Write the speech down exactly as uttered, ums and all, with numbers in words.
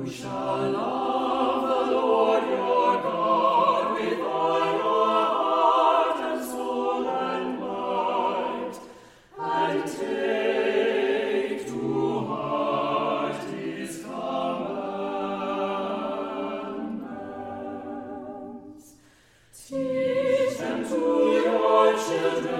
shall love the Lord your God with all your heart and soul and might, and take to heart his commandments. Teach them to your children